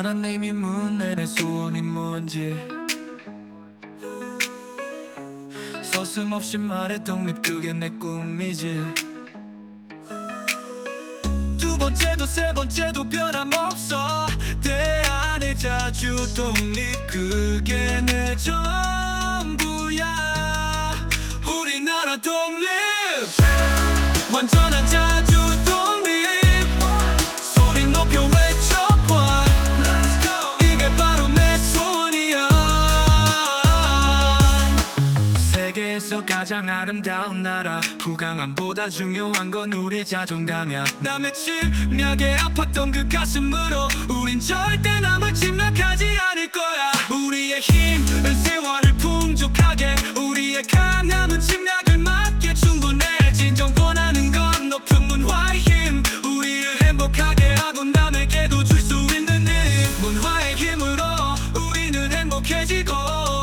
하나님이 묻네 내 소원이 뭔지 서슴없이 말했던 립 그게 내 꿈이지 두 번째도 세 번째도 변함없어 내 안에 자주 독립 그게 내 전부야 우리나라 독립 완전한 자주 독립 소리 높여 외쳐봐 이게 바로 내 소원이야 세계에서 가장 아름다운 나라 부강함보다 중요한 건 우리 자존감이야 남의 침략에 아팠던 그 가슴으로 우린 절대 남을 침략하지 않을 거야 우리의 힘은 세월을 풍족하게 우리의 강함은 침략을 막게 충분해 진정 원하는 건 높은 문화의 힘 우리를 행복하게 하고 남에게도 줄 수 있는 힘 문화의 힘으로 우리는 행복해지고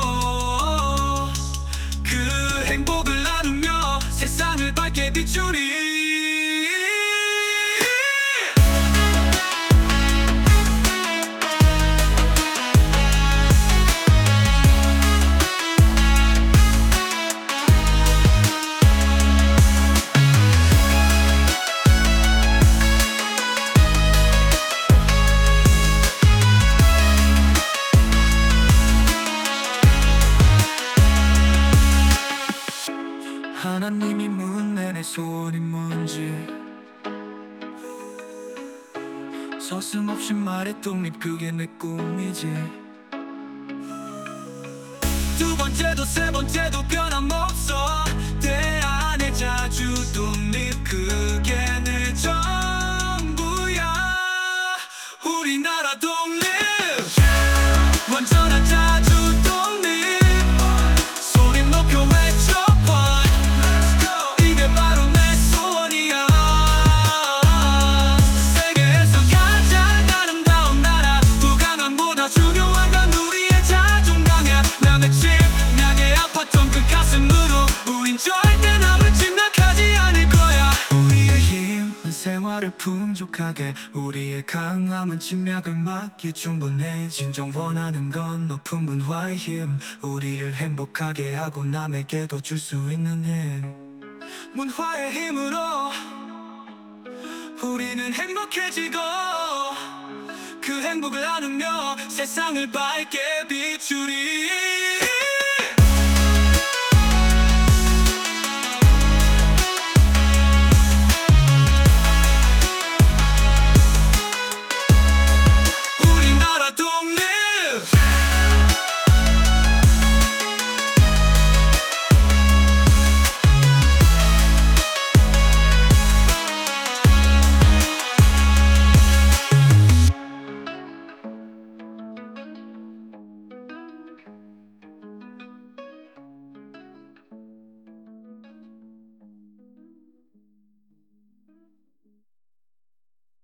그 행복을 나누며 세상을 밝게 비추리 하나님이 묻네 내 소원이 뭔지 서슴없이 말했던 립 그게 내 꿈이지 두 번째도 세 번째도 변함없어 내 안에 자주 독립 그게 내 전부야 우리나라 독립 완전한 자주 독립 소리 높여 외쳐봐 이게 바로 내 소원이야 세계에서 가장 아름다운 나라 부강함보다 중요한 건 우리의 자존감이야 남의 침략에 아팠던 그 가슴으로 우린 절대 남을 침략하지 않을 거야 우리의 힘은 생활을 풍족하게 우리의 강함은 침략을 막기 충분해 진정 원하는 건 높은 문화의 힘 우리를 행복하게 하고 남에게도 줄 수 있는 힘 문화의 힘으로 우리는 행복해지고 그 행복을 나누며 세상을 밝게 비추리